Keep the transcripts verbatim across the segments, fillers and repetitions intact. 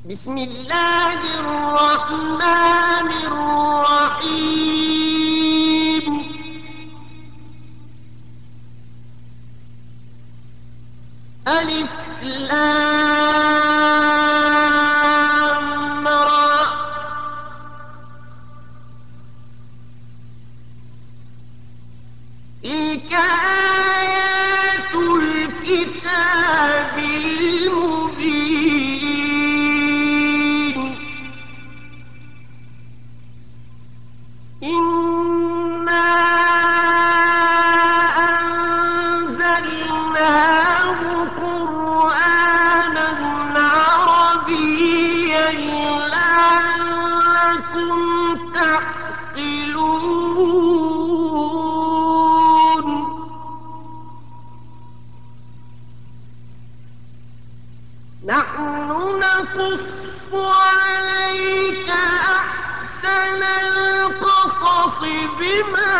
بسم الله الرحمن الرحيم. ألف لام را. تلك آيات الكتاب المبين. إنا أنزلناه قرآنا عربيا لعلكم تعقلون. نحن نقص عليك أحسن القصص بما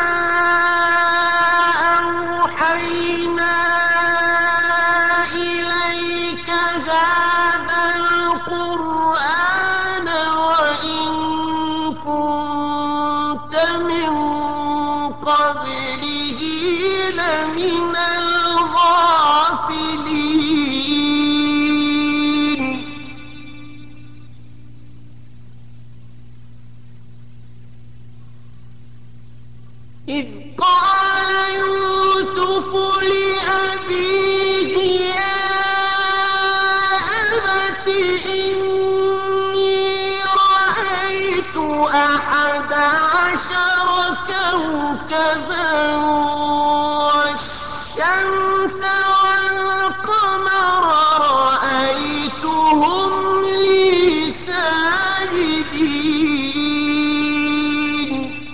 أوحينا إليك هذا القرآن وإن كنت من قبله لمن الغافلين. إذ قال يوسف لأبيه يا أبت إني رأيت أحد عشر كوكبا والشمس والقمر رأيتهم لي ساجدين.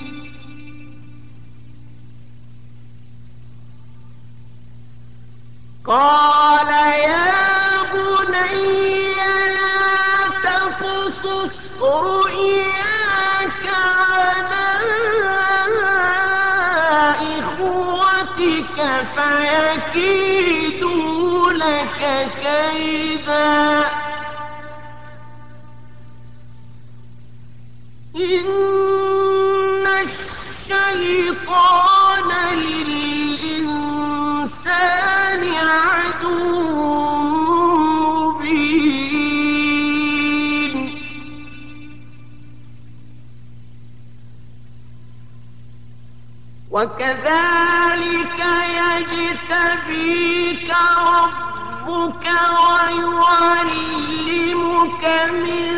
قال يا بني لا تقصص رؤياك على إخوتك فيكيدوا لك كيدا. إن الشيطان للإنسان عدو مبين. وكذلك يجتبيك ربك ويعلمك من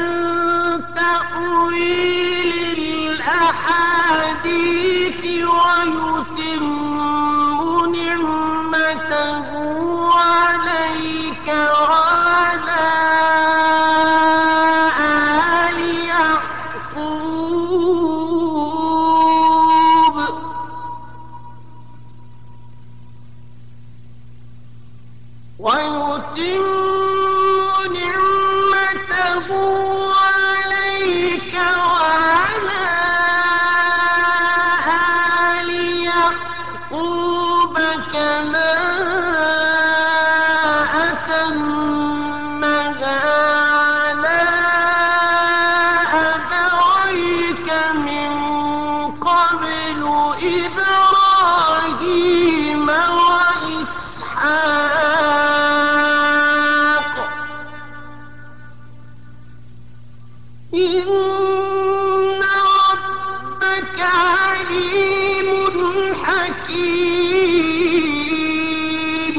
تأويل الأحاديث ويتم نعمته عليك وعلى آل يعقوب ويتم نعمته عليك وعلى آل يعقوب كما أتمها على أبويك من قبل إبراهيم وإسحاق. إن ربك عليم حكيم.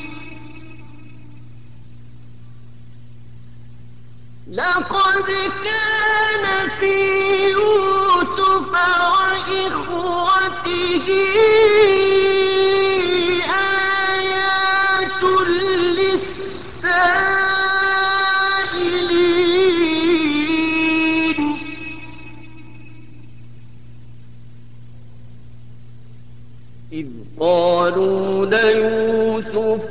لقد كان في يوسف وإخوته آيات للسائلين. إذ قالوا ليوسف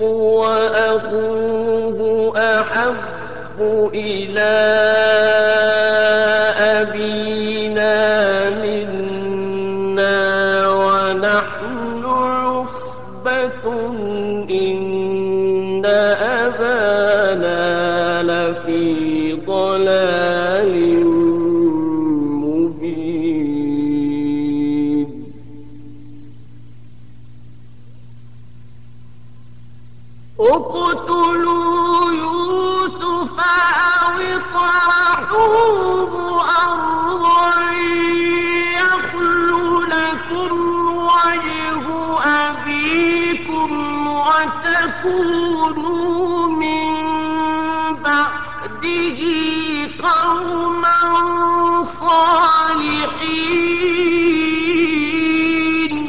وأخوه أحب إلى أبينا منا ونحن عصبة إن أبانا لفي ضلال تكونوا من بعده قوما صالحين.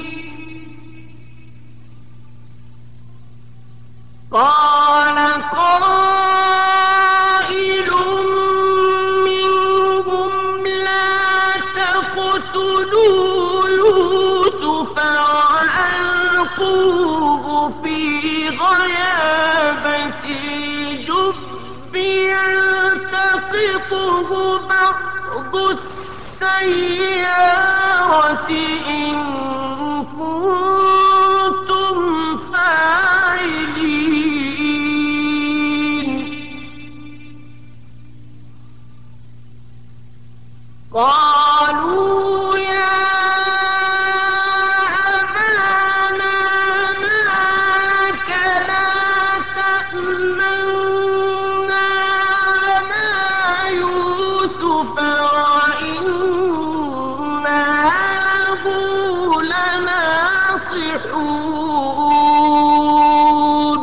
قال قائل منهم لا تقتلوا يوسف وألقوه في غيابة الجب يلتقطه بعض السيارة إن كنتم فاعلين. قالوا يا أبانا ما لك لا تأمنا على يوسف وإنا له لناصحون.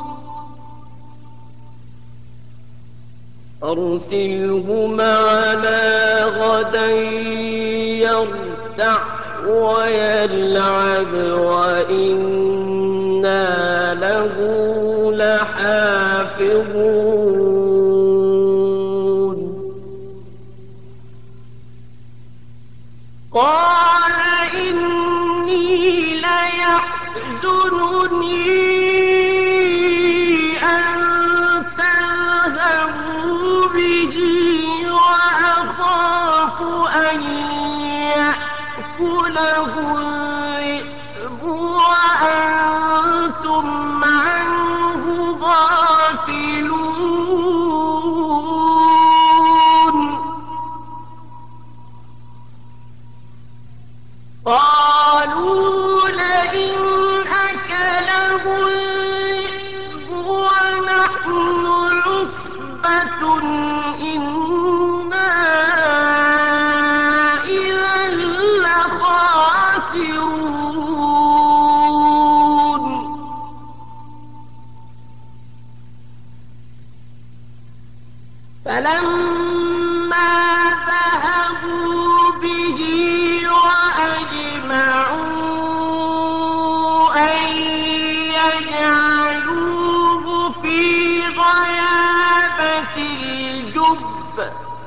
أرسله معنا غدا يرتع ويلعب وإنا له لحافظون. قال إني ليحزنني أن تذهبوا به وأخاف أن يأكله الذئب وأنتم عنه غافلون. قالوا لئن أكله الذئب ونحن عصبة إنا إذا لخاسرون. فلما ذهبوا به وأجمعوا أن يجعلوه في غيابة الجب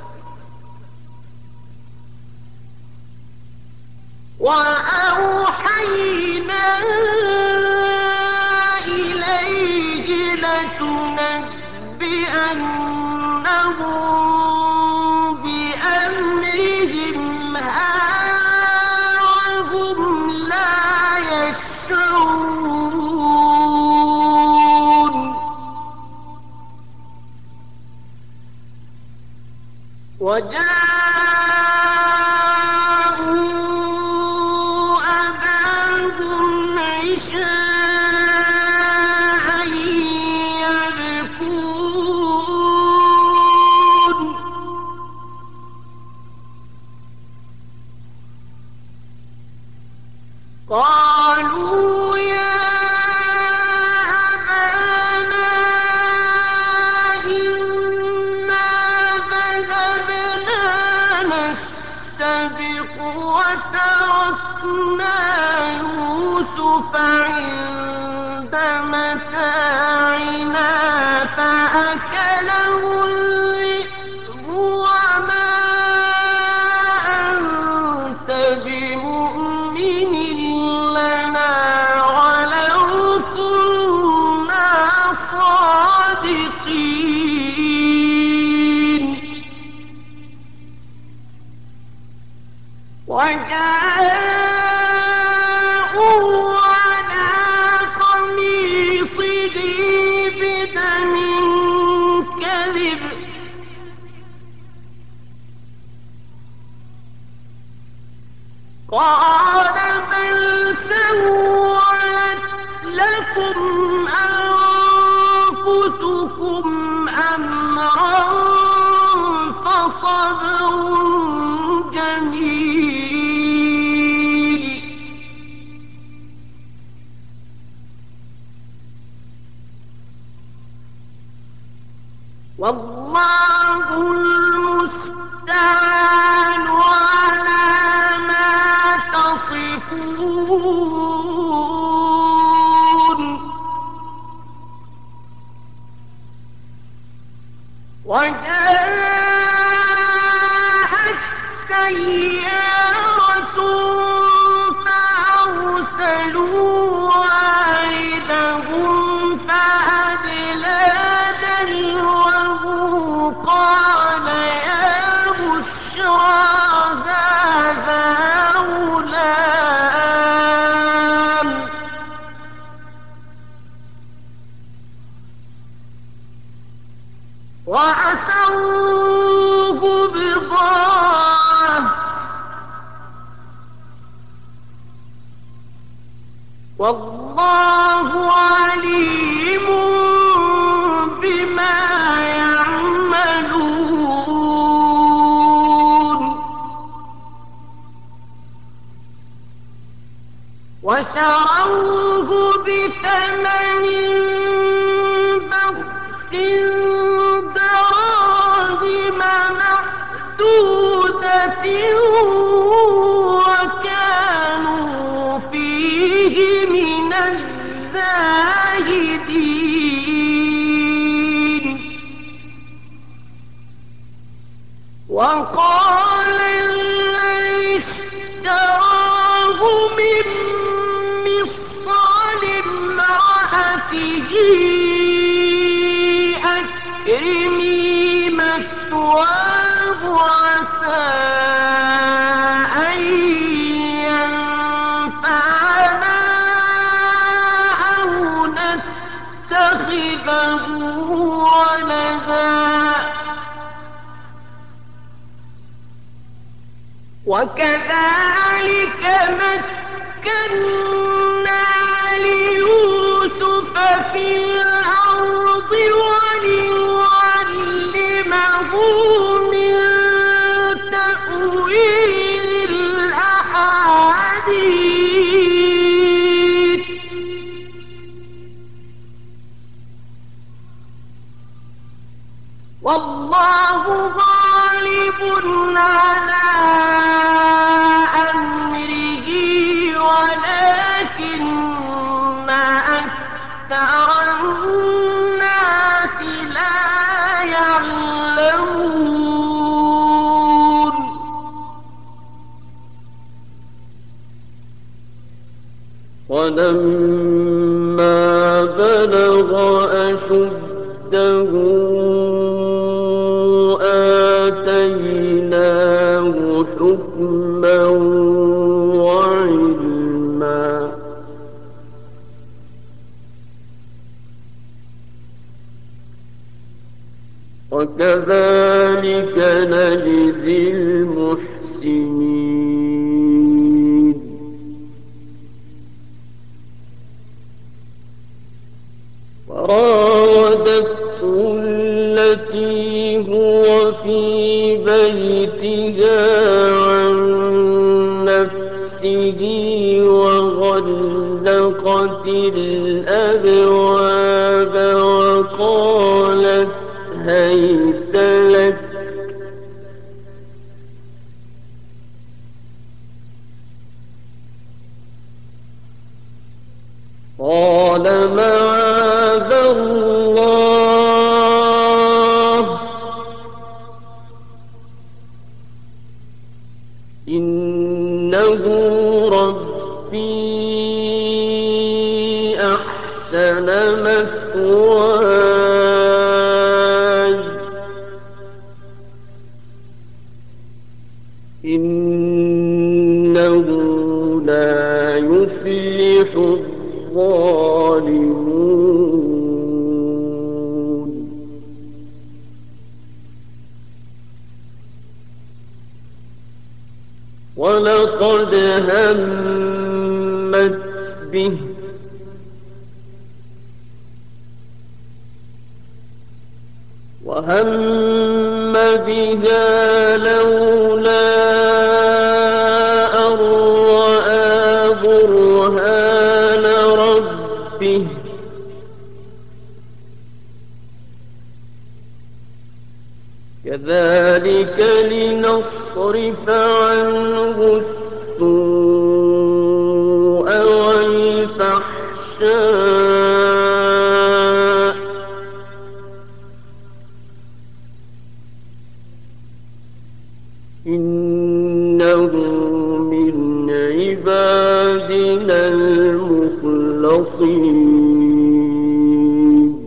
وأوحينا إليه لتنبئنهم بأمرهم هذا وهم لا يشعرون. وجاءوا أباهم عشاء يبكون. قالوا يا أبانا إنا ذهبنا نستبق وتركنا يوسف عند متاعنا فأكله الذئب وما أنت بمؤمن لنا ولو كنا صادقين. وجاءوا على قميصه بدم كذب قال بل سولت لكم أنفسكم أمرا فصبر جميل. سيارة فأرسلوا واردهم فأدلى دلوه قال يا بشرى هذا غلام وأسروه بضاعة والله عليم بما يعملون وشروه بثمن بخس دراهم معدودة وكانوا فيه من الزاهدين وقال الذي اشتراه من مصر لامرأته أكرمي مثواه عسى أن ينفعنا أو نتخذه ولدا وكذلك مكنا ليوسف في الأرض ولنعلمه من تأويل الأحاديث والله غالب على أمره ولكن أكثر الناس لا يعلمون ولما بلغ أشده آتيناه حكما وعلما وكذلك نجزي المحسنين وراودته التي هو في بيتها عن نفسه وغلقت الأبواب وقالت هيت لك قال معاذ الله إنه ربي أحسن مثواي إنه لا يفلح الظالمون ولقد همت به وهم بها لولا أن رأى برهان ربه كذلك لنصرف عنه السوء والفحشاء إن إنه من عبادنا المخلصين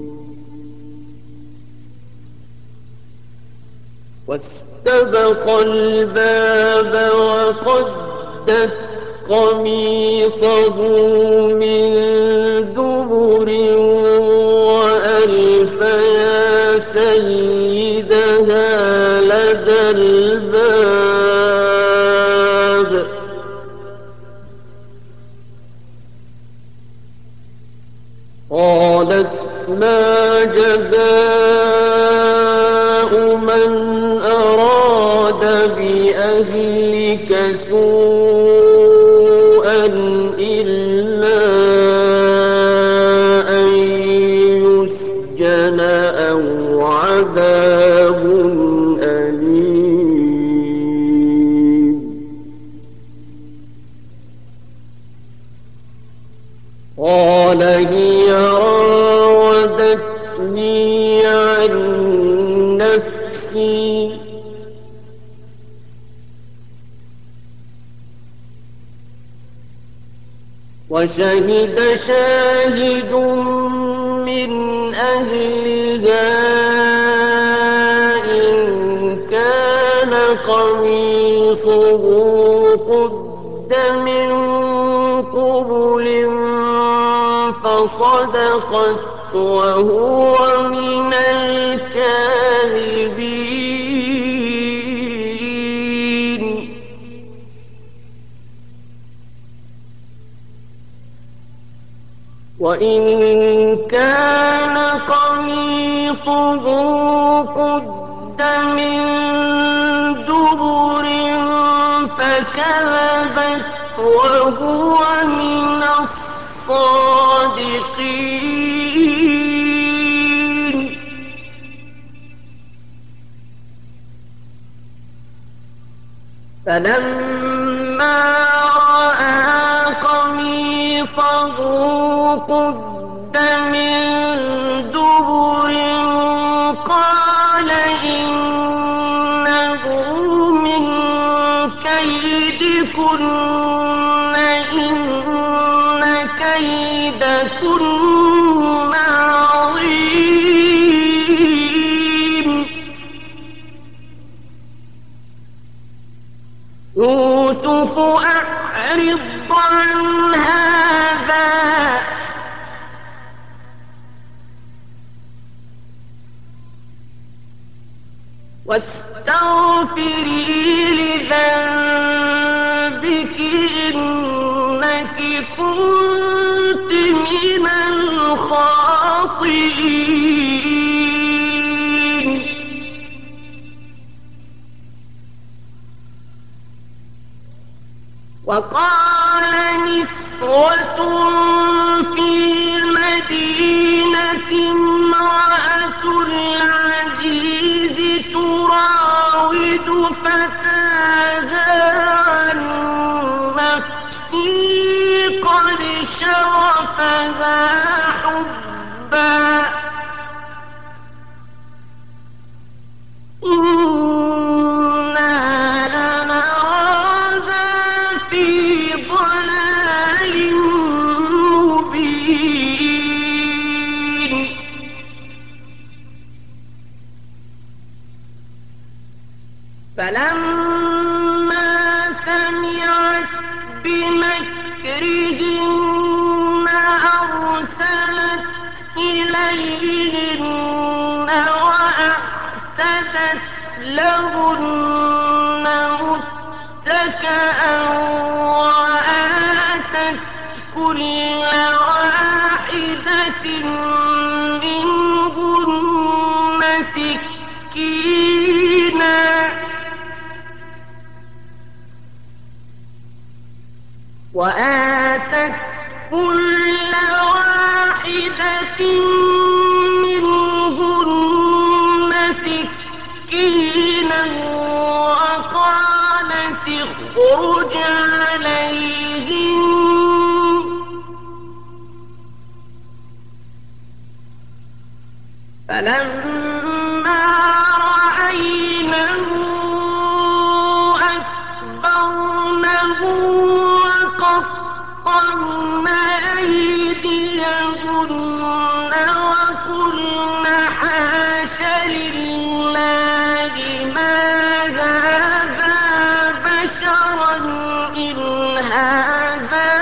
واستبق الباب وقدت قميصه من دبر وألف يا سيدها لدى الباب قالت ما جزاء من أراد بأهلك سوءا إلا أن يسجن أو عذاب أليم قال هي راودتني عن نفسي وشهد شاهد من أهلها إن كان قميصه قد من قبل فصدقت وهو من الكاذبين وإن كان قميصه قد من دبر فكذبت وهو من الصادقين فلما رأى قميصه قد من دبر قال إنه من كيدكن إن كيدكن عظيم يوسف أعرض عن هذا واستغفري لذنبك إنك كنت من الخاطئين وقال نسوة في المدينة امرأة العزيز تراود فتاها عن نفسه قد شغفها حبا إنا لنراها في ضلال مبين فلما سمعت بمكرهن أرسلت إليهن وأعتدت لهن متكئا وآتت كل واحدة منهن سكينا وآتت كل واحدة منهن سكينا وقالت اخرج عليهم فلما رأينه أكبرنه فقطعن أيديهن وقلن حاش لله ما هذا بشرا إن هذا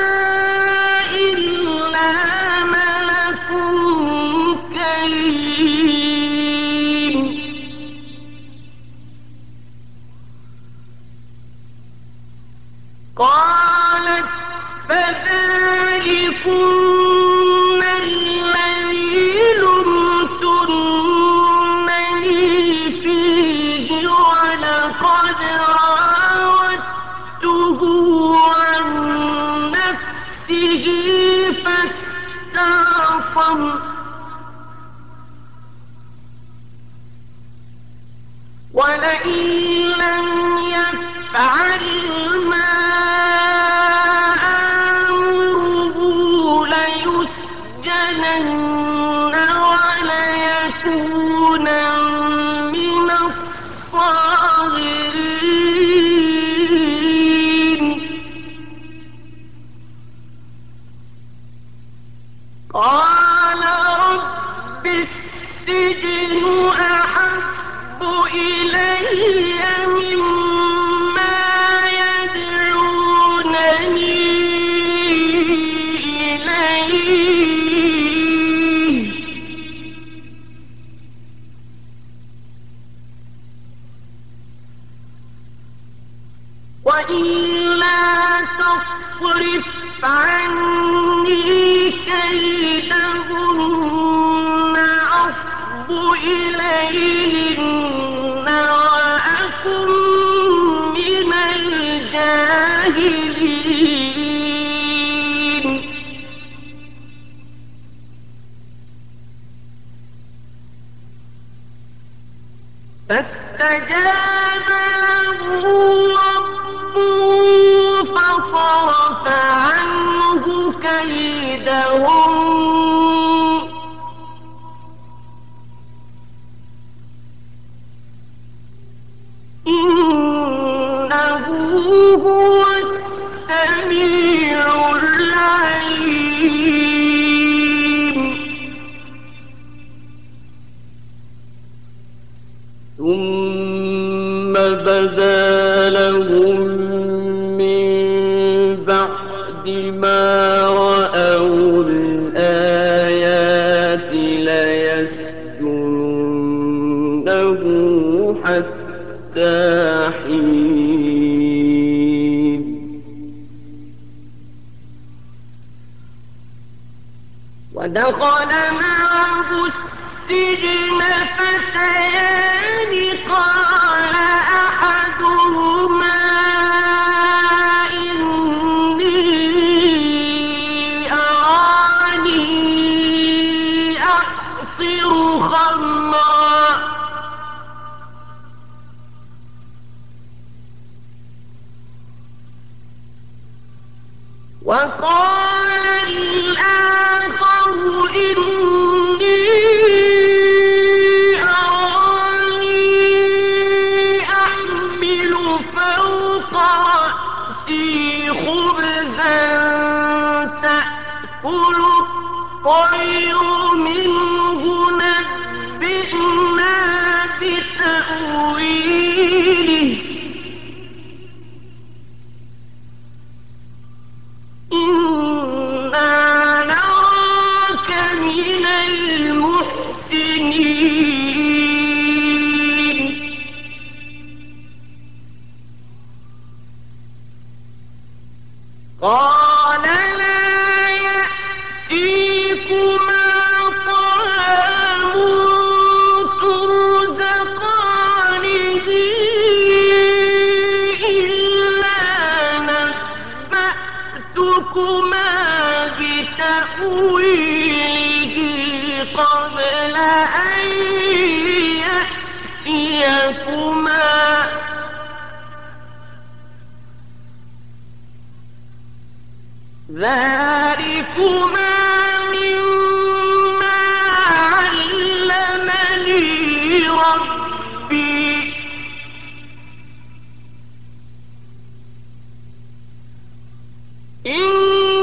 إلا ملك كريم. قالت فذلكن الذي لمتنني فيه ولقد راودته عن نفسه فاستعصم ولئن لم يفعل ما آمره ليسجنن وليكونا من الصاغرين. قال رب السجن أحب إلي مما يدعونني إليه وإلا تصرف عني كيدهن أصب إليهن وأكن من الجاهلين. فاستجاب له ربه فصرف عنه كيدهم إنه هو السميع العليم. ثم بدا لهم من بعد ما رأوا الآيات ليسجننه حتى حين. ودخل معه السجن فتيان قال أحدهما إني أراني أعصر خمرا وقال الآخر إني أراني أحمل فوق رأسي خبزا تأكل الطير منه نبئنا بتأويله إنا نراك من المحسنين. قال لا يأتيكما طعام ترزقانه إلا نبأتكما بتأويله قبل أن يأتيكما ذلكما مما علمني ربي إن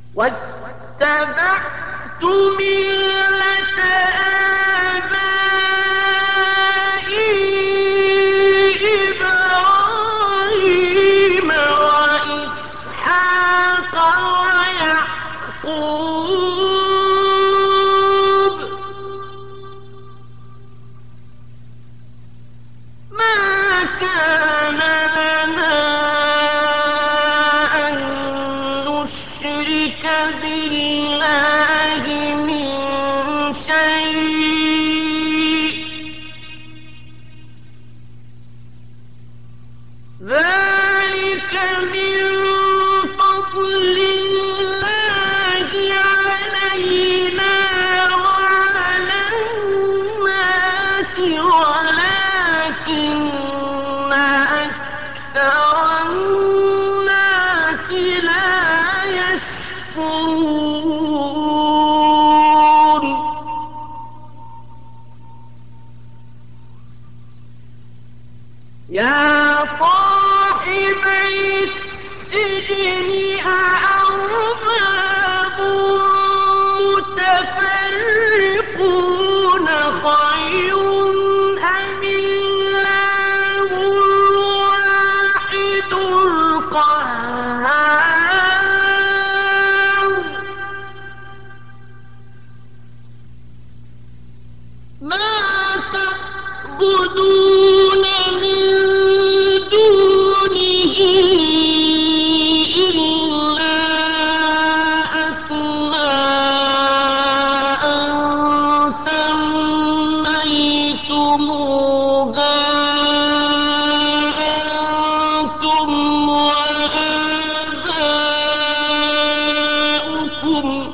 واتبعت ملة آبائي إبراهيم وإسحاق ويعقوب ما كان لنا أن نشرك بالله من شيء ذلك من فضل الله علينا وعلى الناس ولكن أكثر الناس لا يشكرون يا صاحبي السجن أأرباب متفرقون خير أم الله الواحد القهار ما تعبدون من دونه إلا أسماء سميتموها أنتم وآباؤكم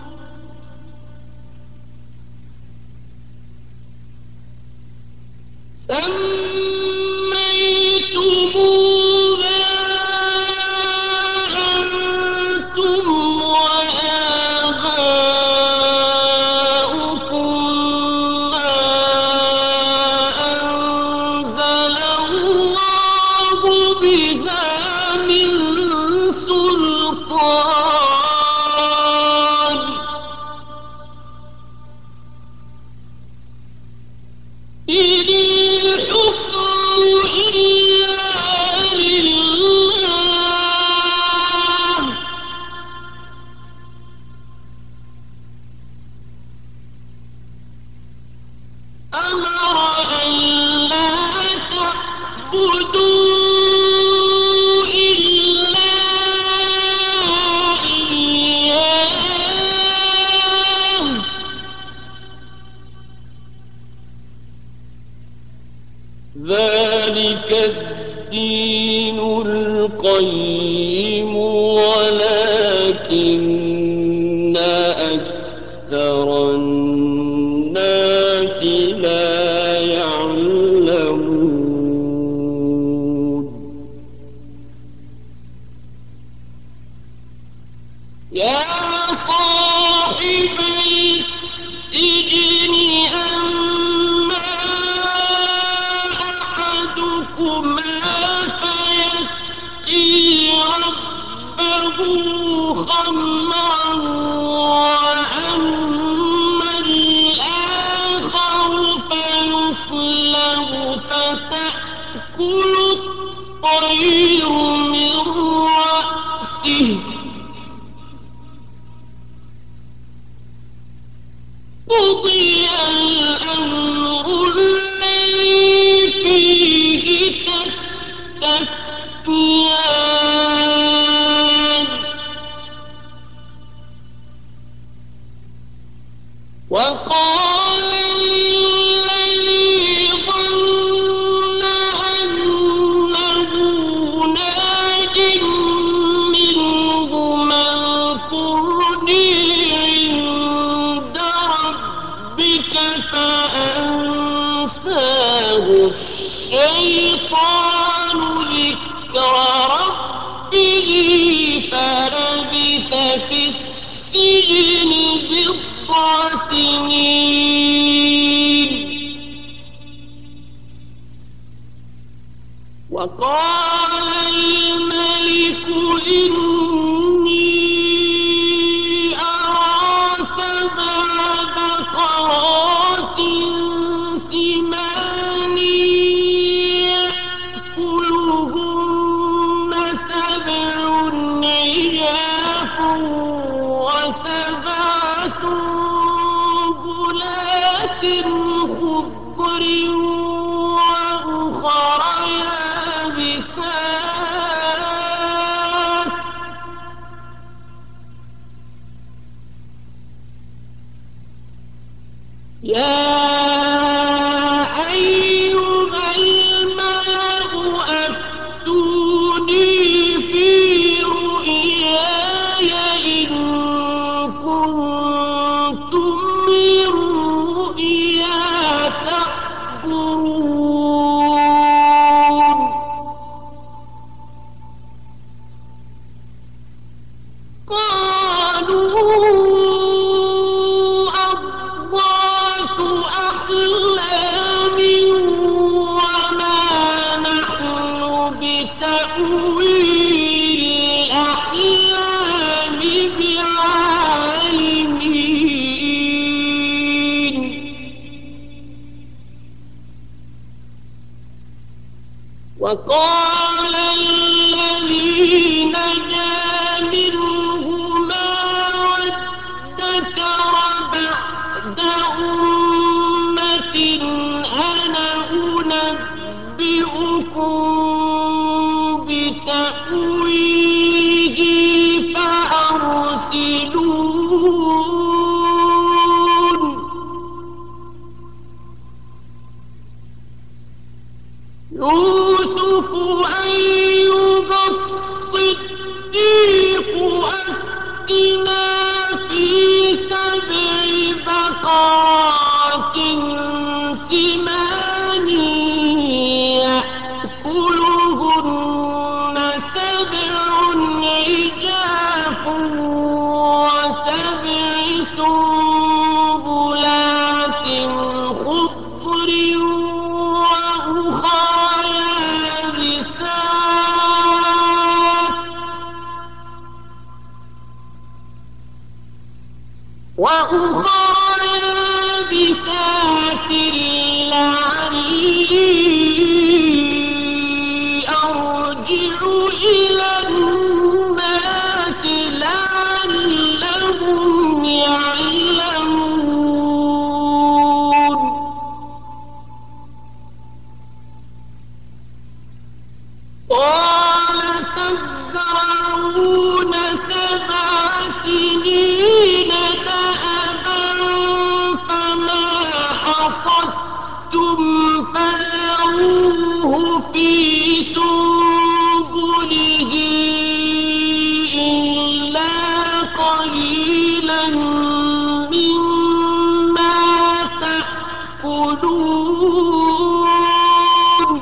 سميتموها أنتم وآباؤكم ما أنزل الله بها من سلطان إن الحكم إلا لله أمر أن لا تعبدوا إلا إياه ذلك الدين القيم ولكن أكثر الناس لا يعلمون يا صاحبي السجن أما أحدكما فيسقي ربه خمرا وأما الآخر فيصلب فتأكل الطير من رأسه قضي الأمر الذي فيه تستفتيان وقال الذي ظن أنه ناج منهما اذكرني عند ربك فأنساه الشيطان ذكر ربه فلبث في السجن بضع سنين يا أيها الملأ أفتوني في رؤياي إن كنتم للرؤيا تعبرون قالوا أضغاث أحلام وما نحن بتأويل الأحلام بعالمين وقال الذي نجا منهما وادكر بعد أمة أنا أنبئكم بتأويله فأرسلون يوسف أيها الصديق أفتنا في سبع بقرات سمان يأكلهن سبع عجاف وسبع سنبلات خضر وأخرى يابسات وأخرى يابسات لعلي أرجع إلى الناس لعلهم يعلمون قال تزرعون سبع سنين دأبا فما حصدتم فذروه في سنبله إلا قليلا مما تأكلون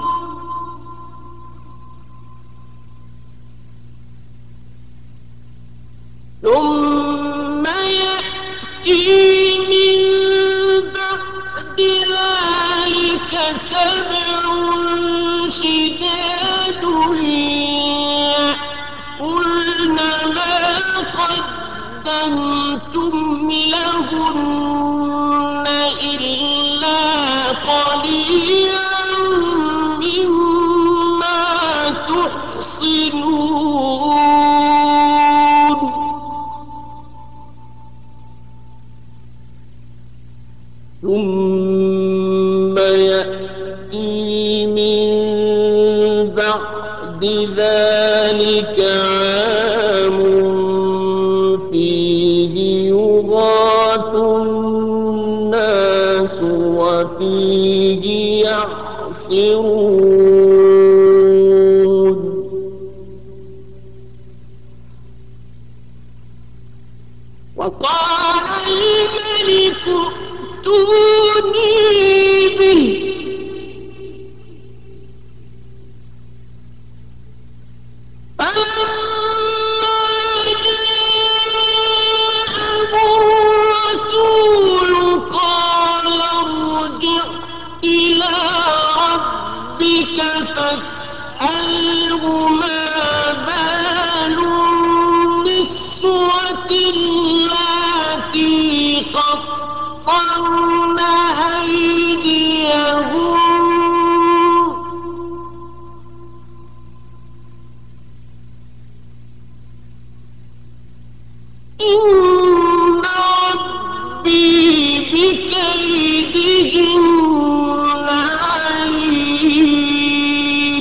ثم يأتي من بعد ذلك سبع شداد يأكلن ما قدمتم لهن إلا قليلا مما تحصنون ثم يأتي من بعد ذلك عام فيه يغاث الناس وفيه يعصرون وقال الملك ائتوني به فلما جاءه الرسول قال ارجع إلى ربك فاسأله ما بال النسوة اللاتي قطعن أيديهن إن ربي بكيدهن عليم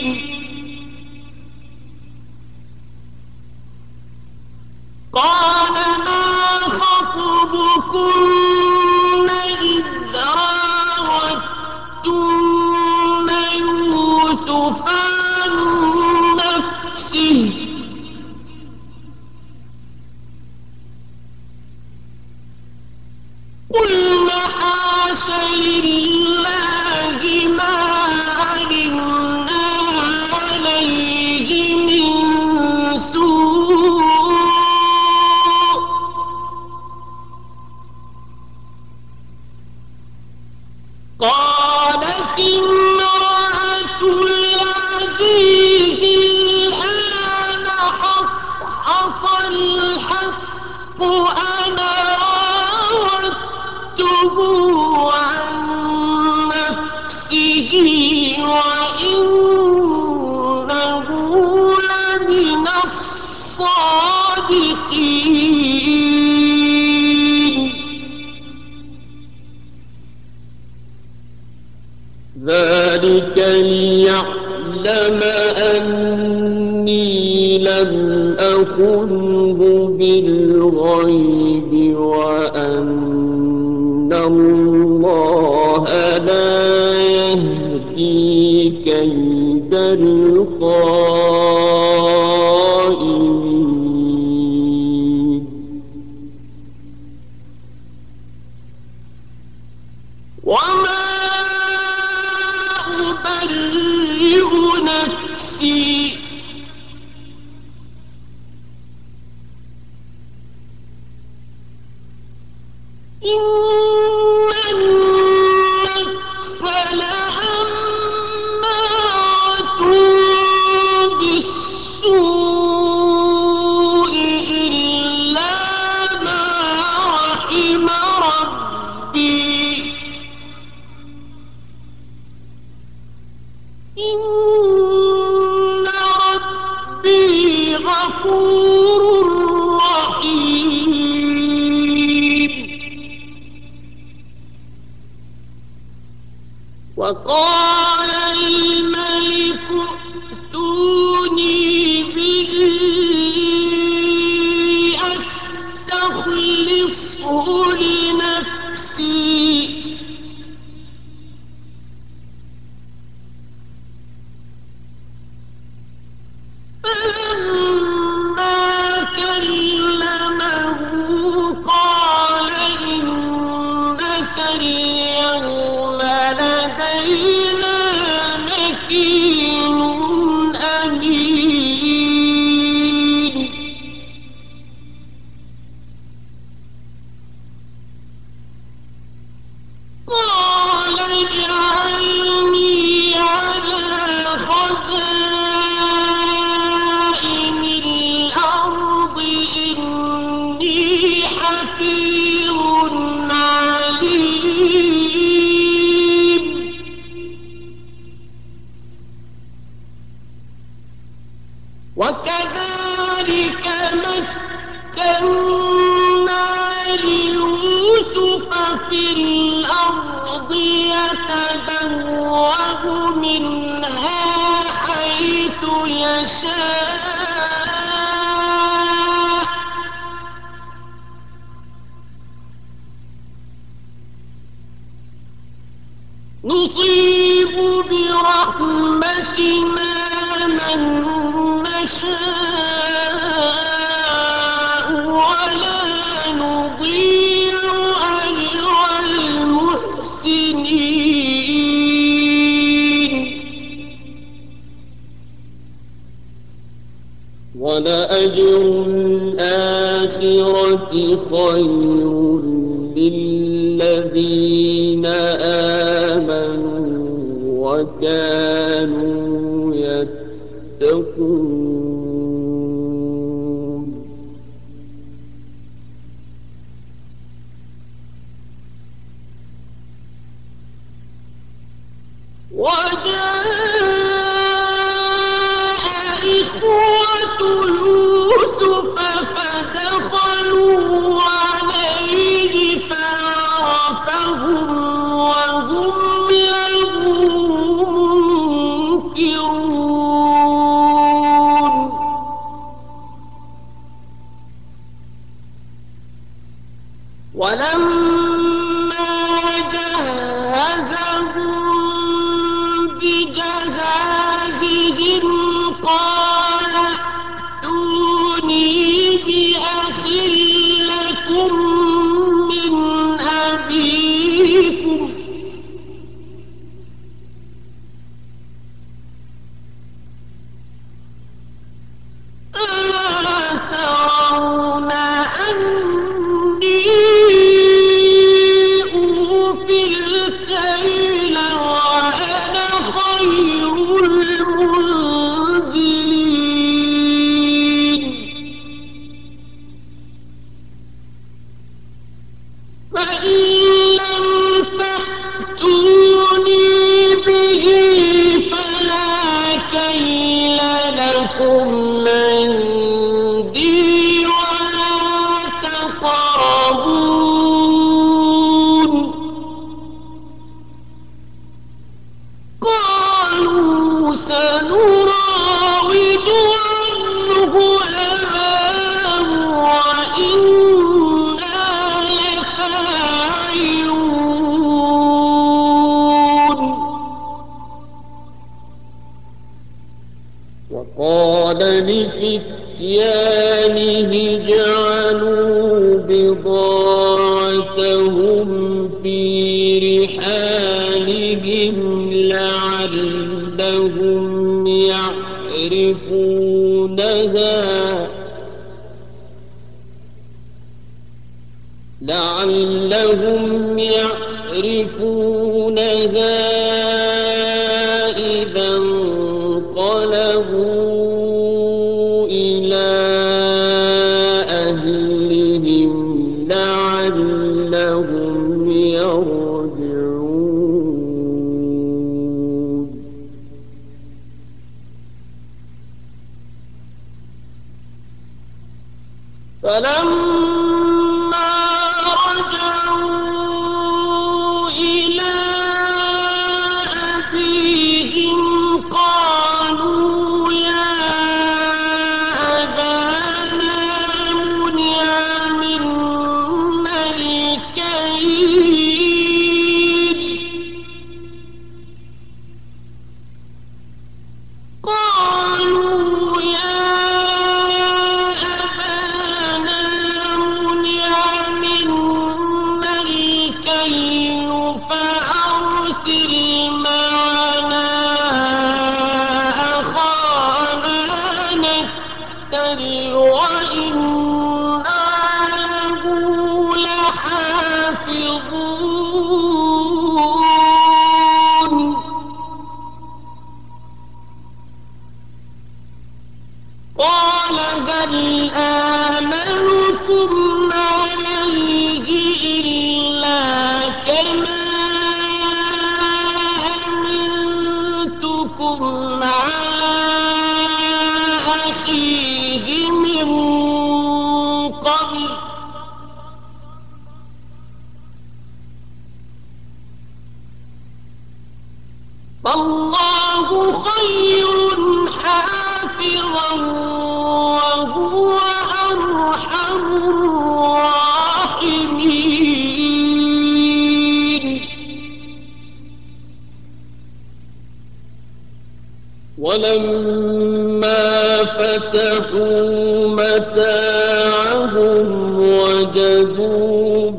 قال ما خطبكن إذ الحق أنا راودته عن نفسه وإنه لمن الصادقين. ذلك ليعلم أني لم أخنه بالغيب وأن الله لا يهدي كيد الخائنين. وما أبرئ نفسي إن النفس لأمارة بالسوء إلا ما رحم ربي إن ربي غفور رحيم. وقال الملك ائتوني به أستخلصه لنفسي فلما كلمه قال إنك اليوم لدينا مكين أمين. قال اجعلني على خزائن الأرض إني حفيظ عليم. وكذلك مكنا ليوسف في الأرض يتبوأ منها حيث يشاء نصيب برحمتنا من نشاء ولا نضيع أجر المحسنين. ولأجر الآخرة خير للذين آمنوا وكانوا يتقون. وجاء إخوة يوسف فدخلوا عليه فعرفهم وهم له منكرون. ولما جهزهم بجهازهم قال ائتوني بأخ لكم من أبيكم ألا ترون أني أوفي الكيل فإن لم تأتوني به فلا كيل لكم عندي ولا تقربون قالوا سنراود عنه أباه وإنا لفاعلون وقال لفتيانه جعلوا بضاعتهم في رحالهم لعلهم يعرفونها لعلهم يعرفونها إذا انقلبوا إلى أهلهم لعلهم يرجعون فلما رجعوا إلى أبيهم قالوا يا أبانا منع منا الكيل قالوا يا أبانا منع منا الكيل فأرسل معنا أخانا نكتل وإنا له لحافظون قال هل آمنكم عليه إلا كما أمنتكم على أخيه من قبل فالله خير حافظا وهو أرحم الراحمين ولما فتحوا متاعهم وجدوا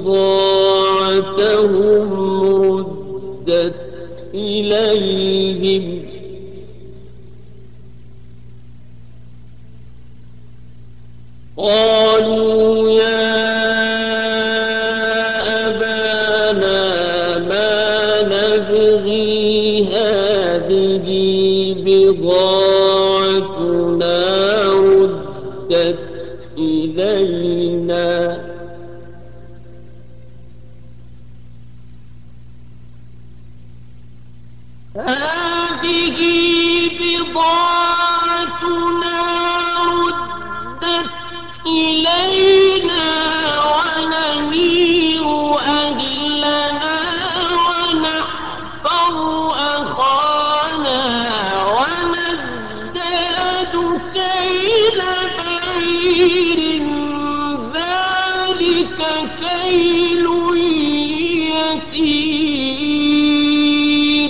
بضاعتهم ردت إليهم قالوا يا أبانا ما نبغي هذه بضاعتنا ردت إلينا هذه بضاعتنا ردت إلينا ونمير أهلنا ونحفظ أخانا ونزداد كيل بعير ذلك كيل يسير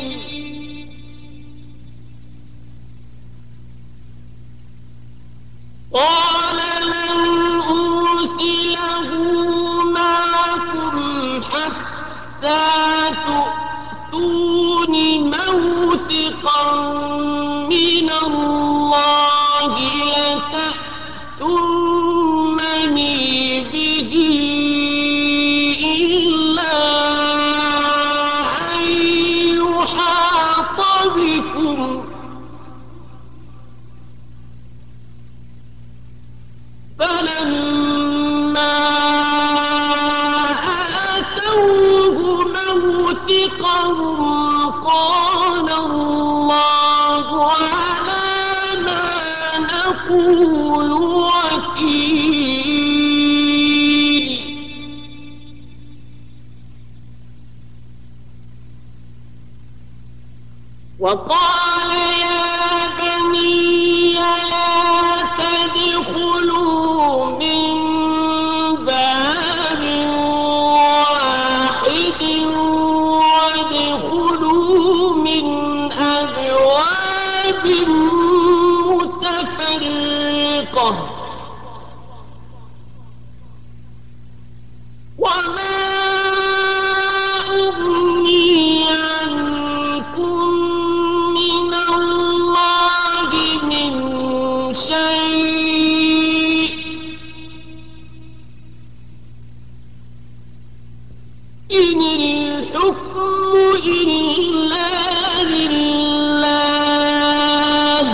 قال لن أرسله معكم حتى تؤتون موثقا من الله لتأتونني به إلا أن يحاط بكم فلما وقال يا بني لا تدخلوا من باب واحد وادخلوا من أبواب متفرقة وما أغني عنكم من الله من شيء إن الحكم إلا لله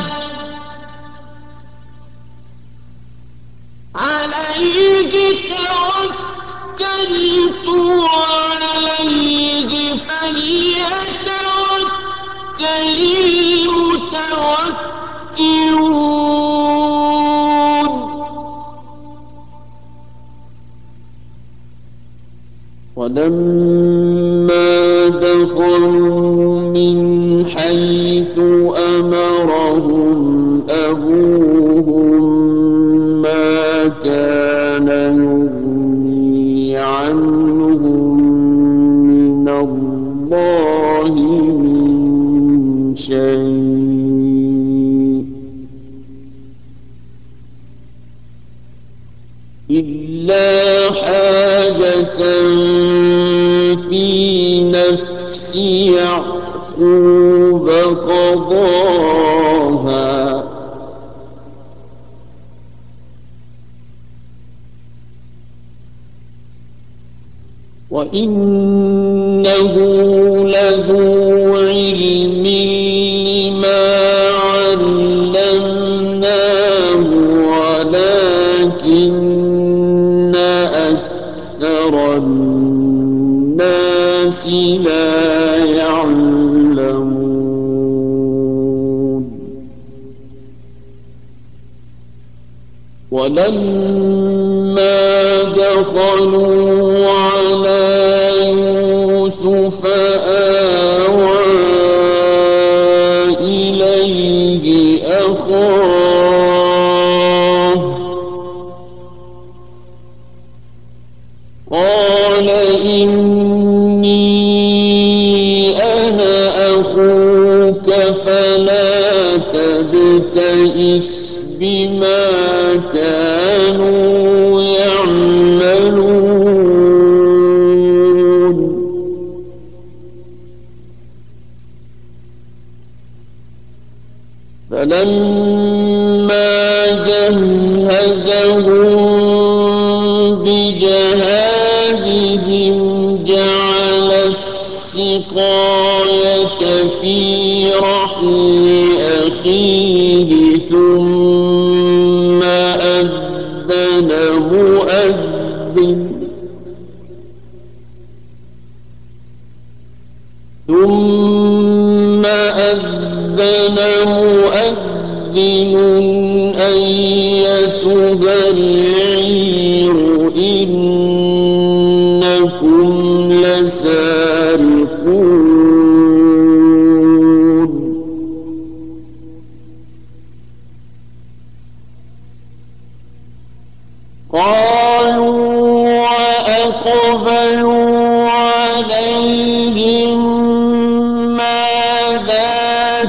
عليه توكلت وعليه فليتوكل المتوكلون ولما دخلوا من حيث أمرهم أبوهم ما كان يغني عنهم من الله من شيء إلا حاجة في نفس يعقوب قضاها وإنه لذو علم لما علمناه ولكن أكثر الناس لا يعلمون ولما دخلوا على يوسف آوى إليه أخاه قال إني أنا أخوك فلا تبتئس بما كانوا يعملون فلما جهزهم بجهازهم جعل السقاية في رحل أخيه ثم أذن مؤذن ثم أذن مؤذن أيتها العير إنكم لسارقون قالوا وأقبلوا عليهم ماذا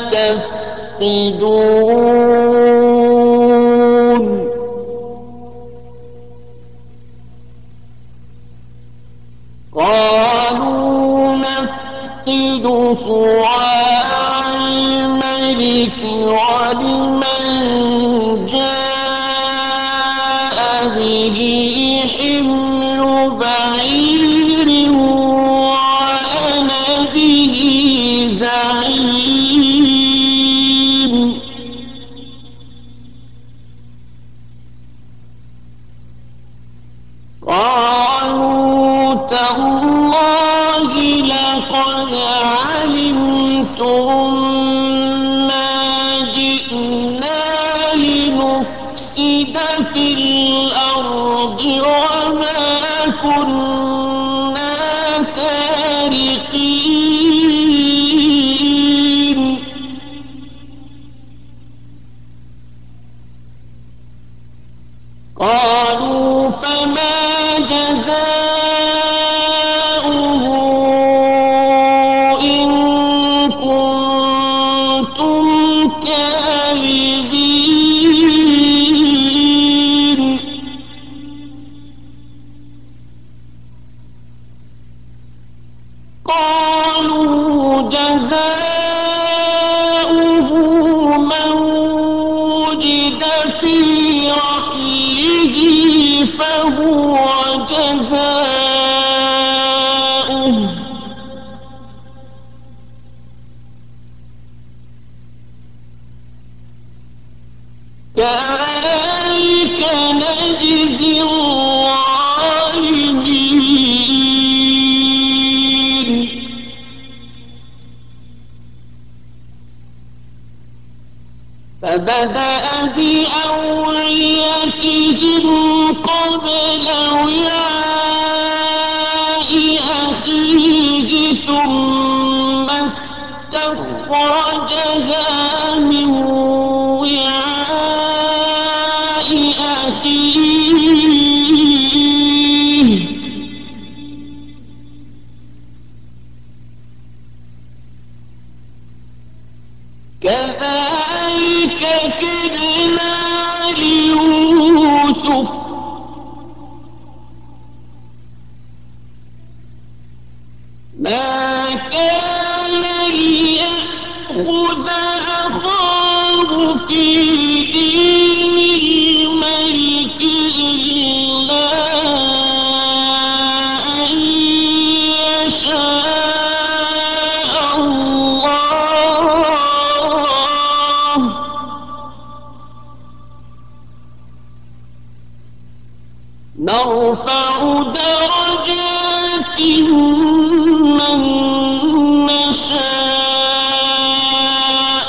تفقدون قالوا نفقد صواع الملك ولمن جاء به حمل بعير وأنا به زعيم قالوا تالله لقد علمتم ما جئنا لنفسد في الأرض وما كنا سارقين جزاؤه إن كنتم كاذبين قالوا جزاؤه من وجد في رحله فهو جزاؤه كذلك نجزي الظالمين فبدأ بأوعيتهم قبل وعاء أخيه ثم استخرجها من وعاء أخيه كذلك كدنا ليوسف ما كان ليأخذ أخاه في دين الملك إلا أن يشاء الله نرفع درجات من نشاء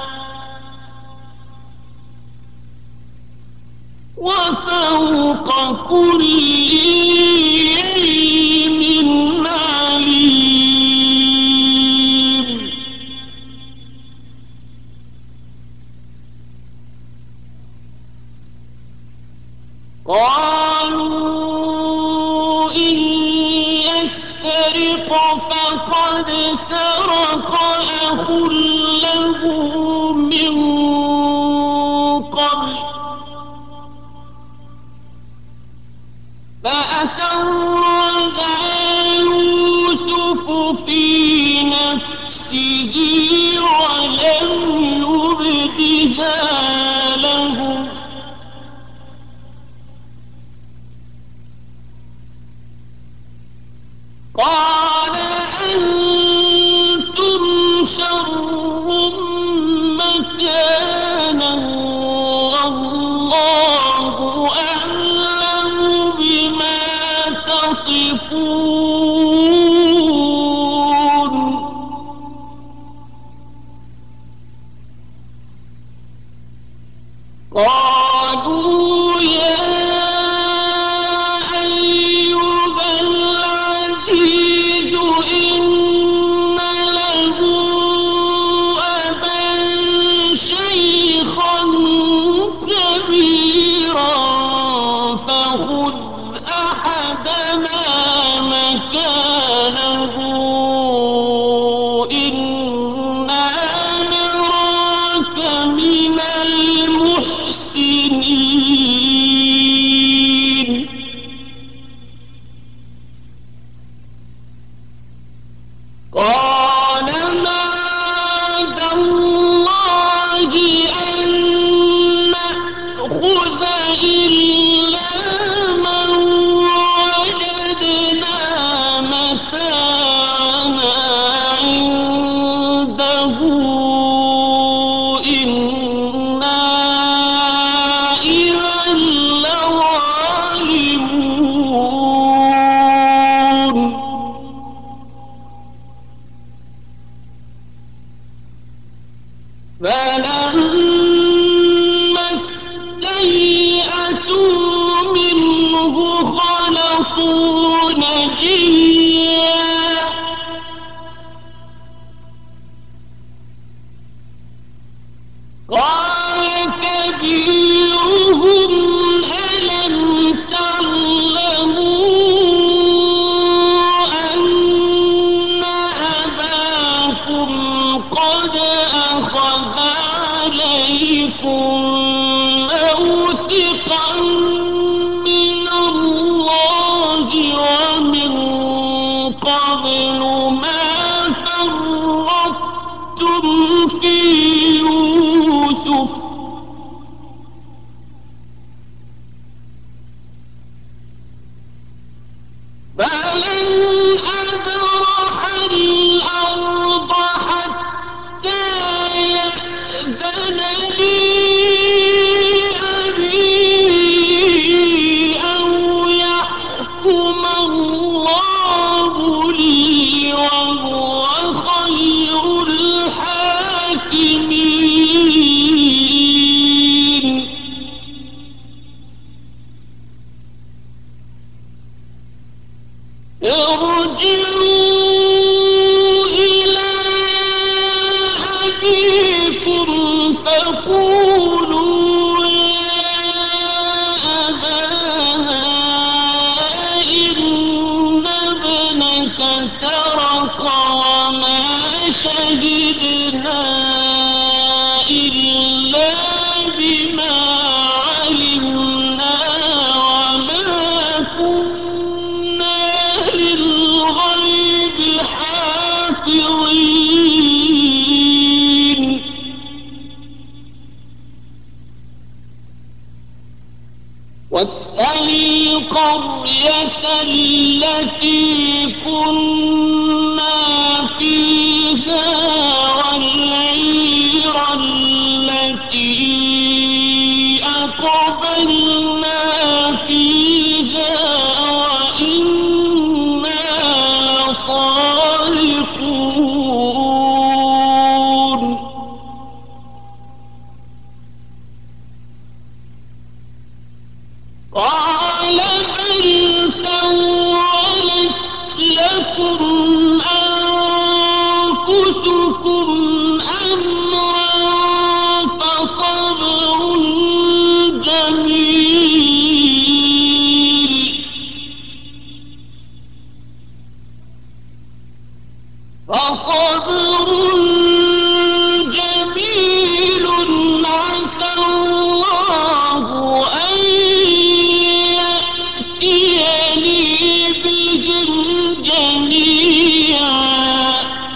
وفوق كل ذي علم عليم قالوا إن يسرق فقد سرق أخ له من قبل فأسرها يوسف في نفسه ولم يبدها لهم قال أنتم شر مكانا والله أعلم بما تصفون قالوا يا أيها العزيز إن له أبا شيخا كبيرا فخذ أحدنا مكانه إنا نراك من المحسنين قال معاذ الله أن نأخذ إلا من وجدنا متاعنا عنده إنا إذا لظالمون فلما استيئسوا منه خلصوا نجيا قال كبيرهم ألم تعلموا ولن أبرح الأرض حتى يأذن لي أبي أو يحكم الله لي وهو خير الحاكمين. ارجعوا إلى أبيكم فقولوا يا أبانا إن ابنك سرق وما شهدنا إلا بما علمنا وما كنا للغيب حافظين. واسأل القرية التي كنا فيها والعير التي أقبلنا فيها وإنا لصادقون. قال بل سولت لكم أنفسكم أمرا فصبر جميل فصبر جميل عسى الله أن يأتيني بهم جميعا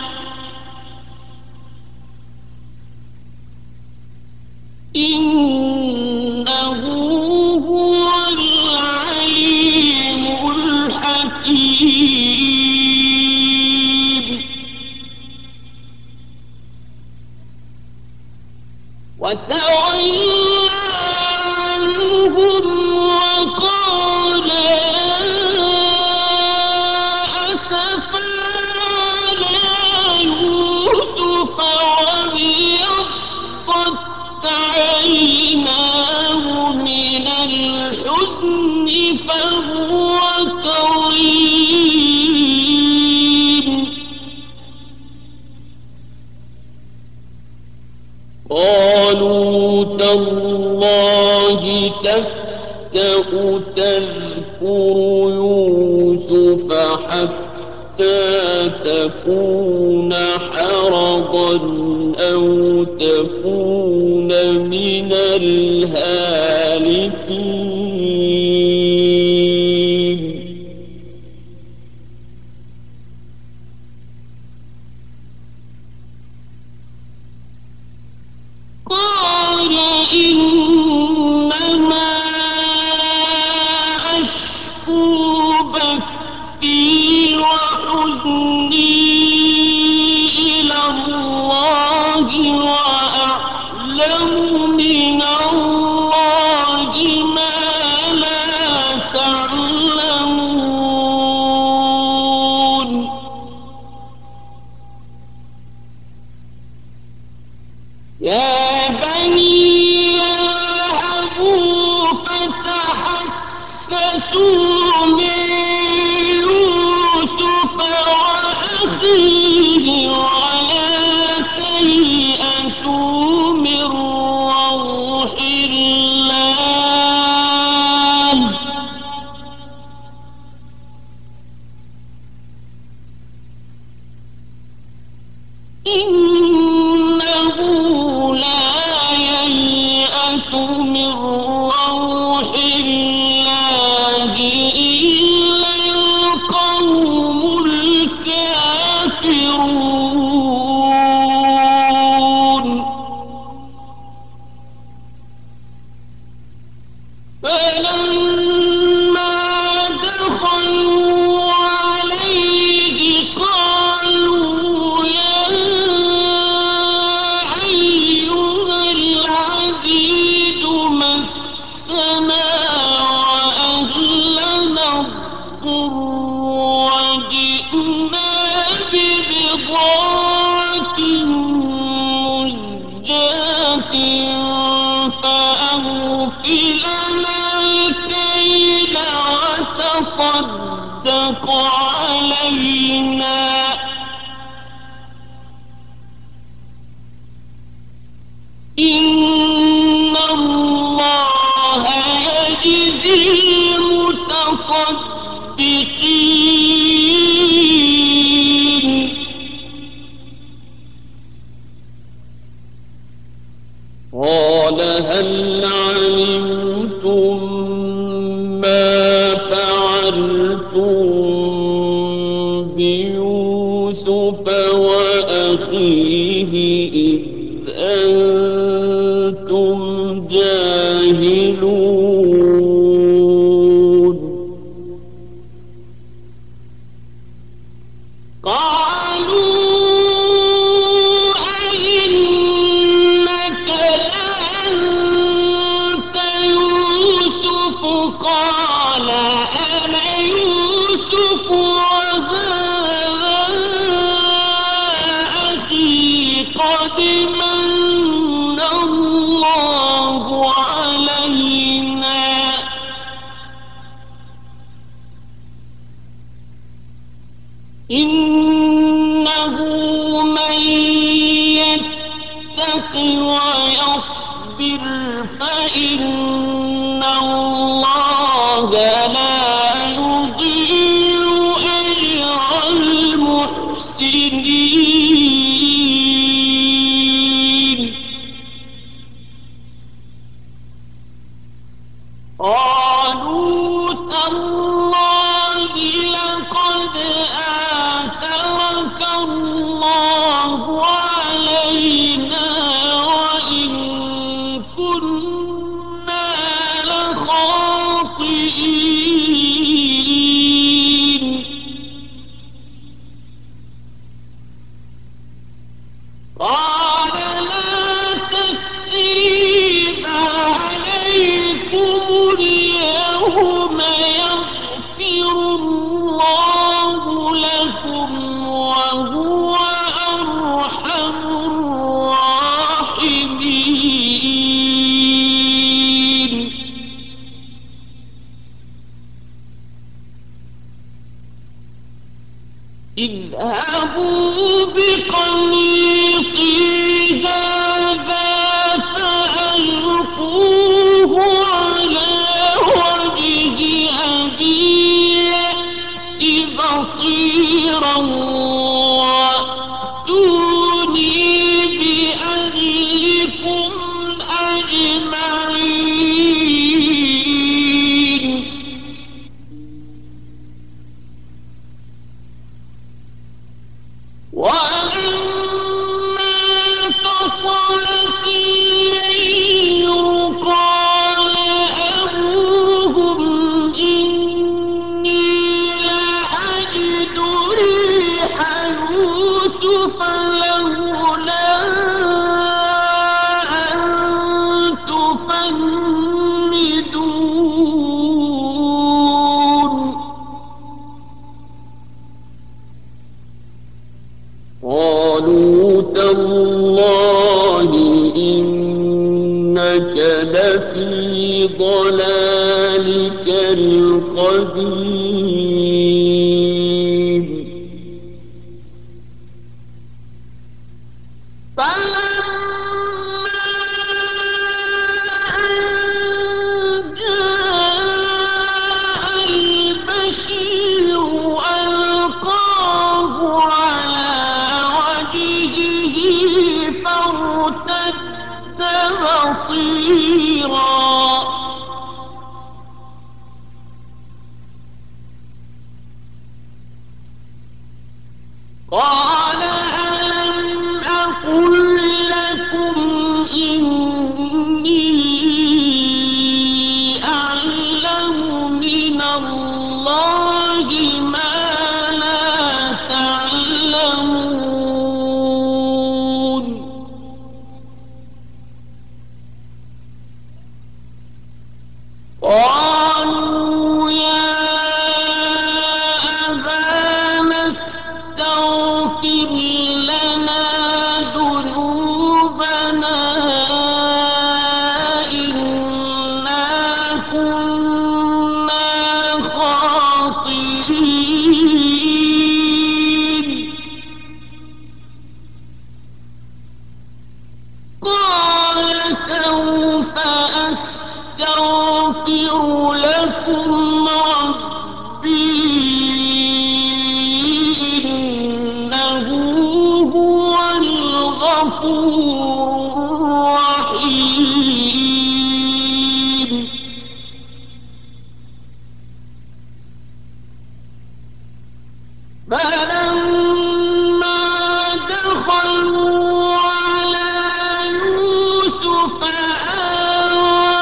إنه هو العليم الحكيم. وتولى عنهم وقال يا أسفا على يوسف وابيضت عيناه من الحزن فهو كظيم. قالوا تالله تفتأ تذكر يوسف حتى تكون حرضا أو تكون من الهالكين. قال إنما أشكو بثي وحزني إلى الله وأعلم من الله ما لا تعلمون. يا بني اذهبوا فتحسسوا من يوسف وأخيه ولا تيأسوا من روح الله إنه لا ييأس من روح الله إلا القوم الكافرون. فلما دخلوا تصدق علينا إن الله يجزي المتصدقين قال هل علمتم ما فعلتم بيوسف وأخيه إذ أنتم جاهلون قالوا أئنك لأنت يوسف قال أنا يوسف وهذا أخي قد من الله علينا إنه من يتق ويصبر فإن الله لا يضيع أجر المحسنين قالوا تالله لقد آثرك الله علينا وإن كنا لخاطئين قال لا تثريب عليكم اليوم يغفر الله لكم وهو أرحم الراحمين اذهبوا بقميصي هذا فألقوه على وجه أبي يأت بصيرا وأتوني بأهلكم أجمعين وَلَمَّا فَصَلَتِ الْعِيرُ قَالَ أَبُوهُمْ إِنِّي لَأَجِدُ رِيحَ يُوسُفَ لَوْلَا أَن تُفَنِّدُونِ قالوا تالله إنك لفي ضلالك القديم فلما أن جاء البشير ألقاه على وجهه فارتد بصيرا قال ألم أقل لكم إني أعلم من الله ما لا تعلمون قالوا يا أبانا استغفر لنا ذنوبنا إنا كنا فلما دخلوا على يوسف آوى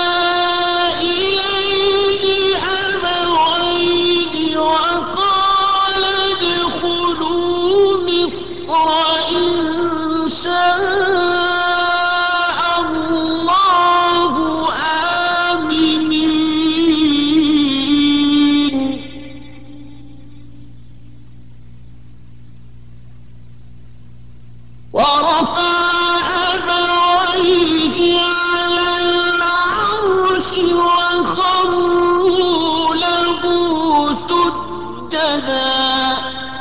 إليه أبويه وقال ادخلوا مصر إن شاء الله آمنين. ورفع أبويه على العرش وخروا له سجدا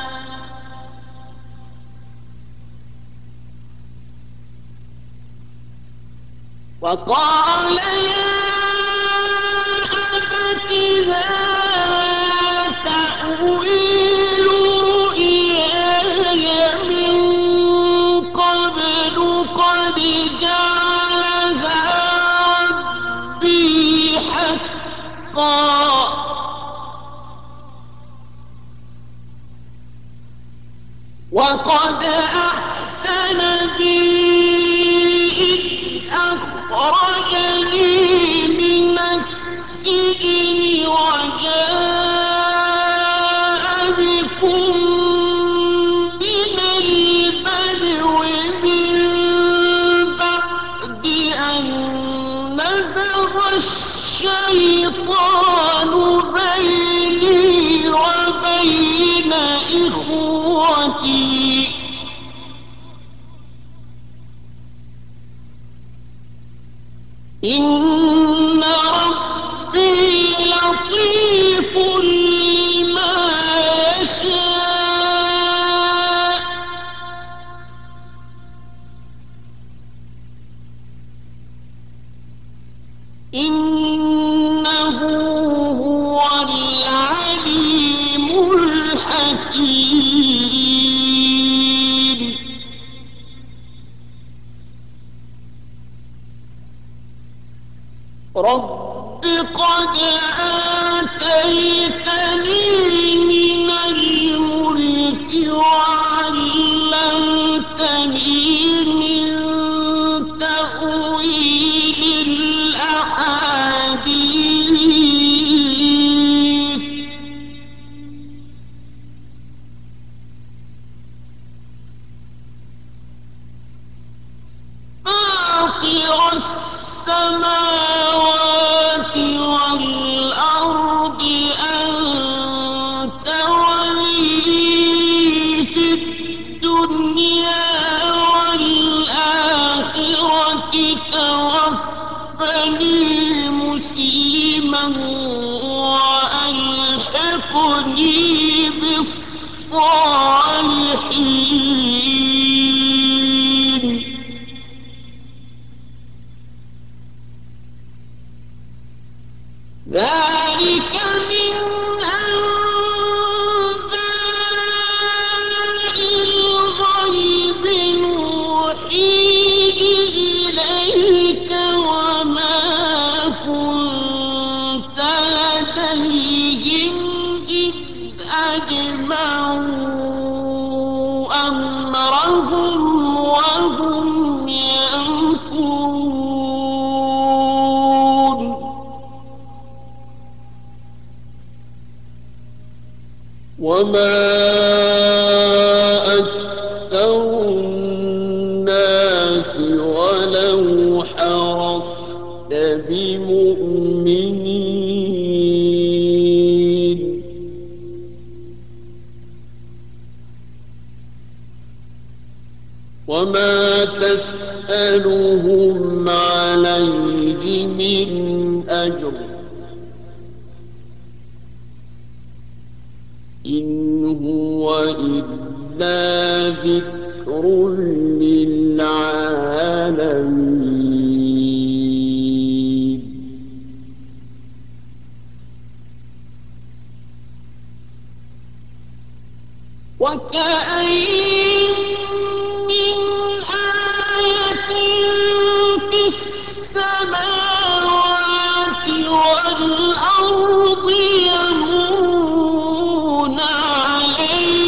وقال يا أبت هذا تأويل رؤياي من قبل قد جعلها ربي حقا وقد أحسن بي إذ أخرجني من السجن وجاء بكم من البدو من بعد أن نزغ الشيطان بيني وبين إخوتي إن ربي لطيف لما يشاء إنه هو العليم الحكيم. رب قد آتيتني من الملك وعلمتني من تأويل الأحاديث فاطر السماوات والأرض أنت ولي في الدنيا والآخرة توفني مسلما وألحقني بالصالحين. ذلك من أنباء الغيب نوحيه إليك وما كنت لديهم إذ أجمعوا أمرهم وهم يمكرون. وما أكثر الناس ولو حرصت بمؤمنين وما تسألهم عليه من أجر إن هو إلا ذكر للعالمين. وكأين من آية في السماوات والأرض يمرون عليها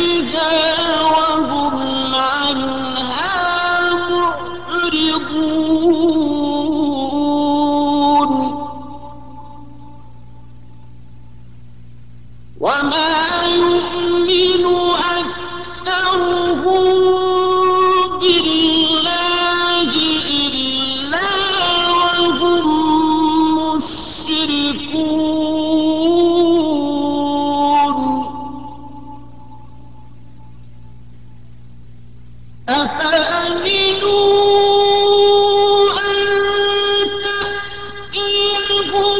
وما يؤمن أكثرهم بالله إلا وهم مشركون أفأمنوا أن تأتيهم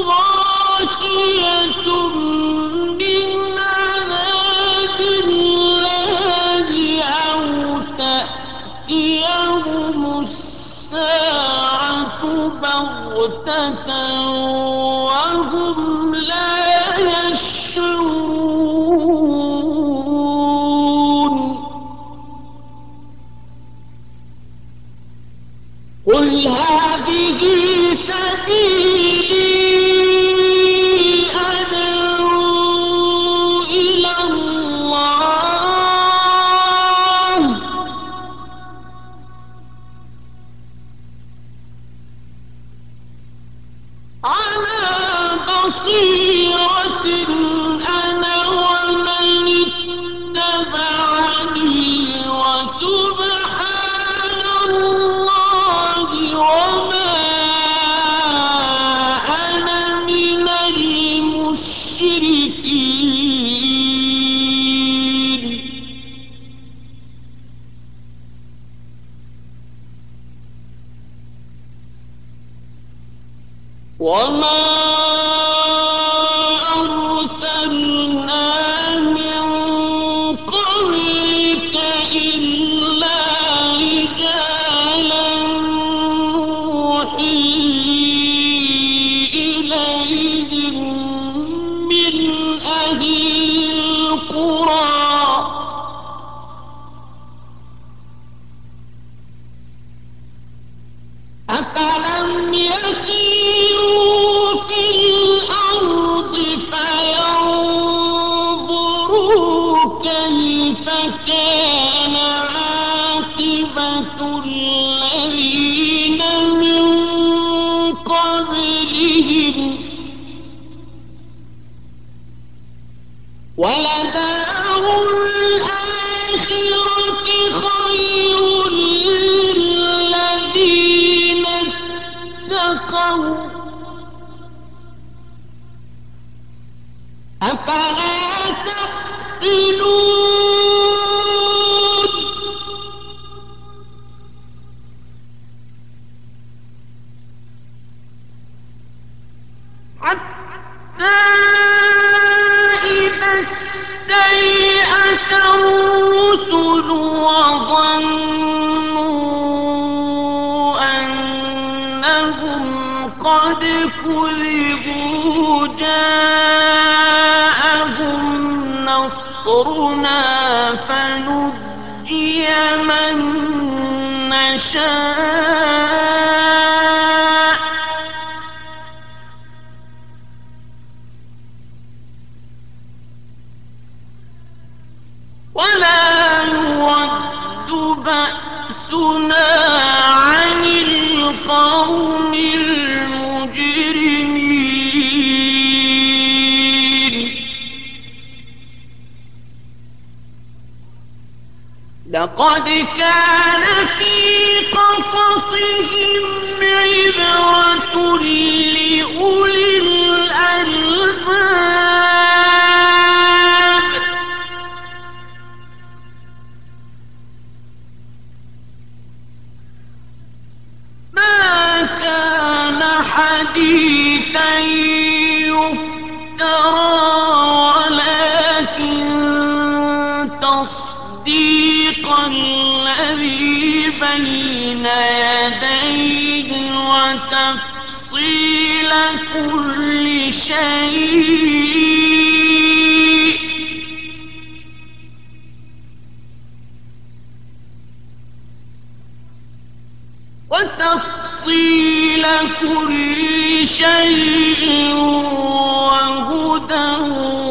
غاشية من عذاب الله أو تأتيهم الساعة بغتة وهم لا يشعرون قل هذه سبيلي أدعو إلى الله على بصيرة أنا ومن اتبعني وسبحان الله وما أنا من المشركين وما أرسلنا من قبلك إلا رجالا نوحي إليهم من أهل القرى أفلم يسيروا في الأرض فينظروا كيف كان عاقبة الذين من قبلهم ولدار الآخرة خير للذين اتقوا أفلا تعقلون حتى إذا استيأس الرسل وظنوا أنهم قد كذبوا جاءهم نصرنا فنجي من نشاء ولا يرد بأسنا عن القوم المجرمين لقد كان في قصصهم عبرة لأولي الألباب ما كان حديثا يفترى ولكن تصديق الذي بين يديه وتفصيل كل شيء وتفصيل كل شيء وهدى